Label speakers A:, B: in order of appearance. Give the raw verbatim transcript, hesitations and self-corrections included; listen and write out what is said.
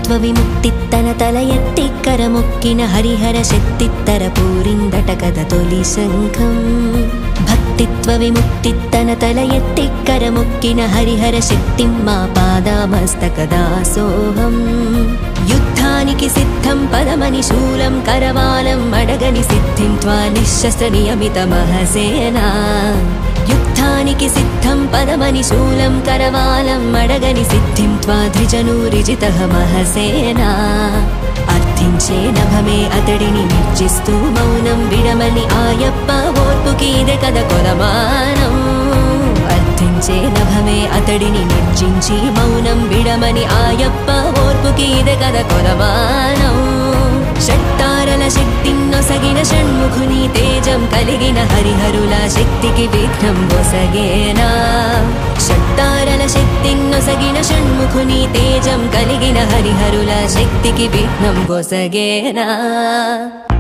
A: భక్తిత్వ విముక్తిత్తన తల ఎత్తి కరమొక్కిన హరిహర శక్తిత్తర పూరిందట కథ తొలి శంఖం. భక్తిత్వ విముక్తిత్తన తల ఎత్తి కరమొక్కిన హరిహర శక్తిం మా పాదామస్తక దాసోహం. యుద్ధానికి సిద్ధం పదమని శూలం కరవాలం అడగని సిద్ధిం త్వా నిశ్శస్త్ర నియమిత మహసేనా. యుద్ధానికి సిద్ధం పదమని శూలం కరవాలం అడగని సిద్ధిం త్వా ద్విజనూరిజితః మహసేనా. అర్థించే నభమే అతడిని నిర్జిస్తూ మౌనం విడమని ఆయప్ప ఓర్పుకీదె కథ కొలమానం. అర్థించే నభమే అతడిని నిర్జించి మౌనం విడమని ఆయప్ప ఓర్పుకీదె కథ కొలమానం. షట్తారల శక్తిన్నొసగిన షణ్ముఖుని తేజం కలిగిన హరిహరుల శక్తికి విఘ్నం బొసగేనా. షట్తారల శక్తిన్నొసగిన షణ్ముఖుని తేజం కలిగిన హరిహరుల శక్తికి విఘ్నం బొసగేనా.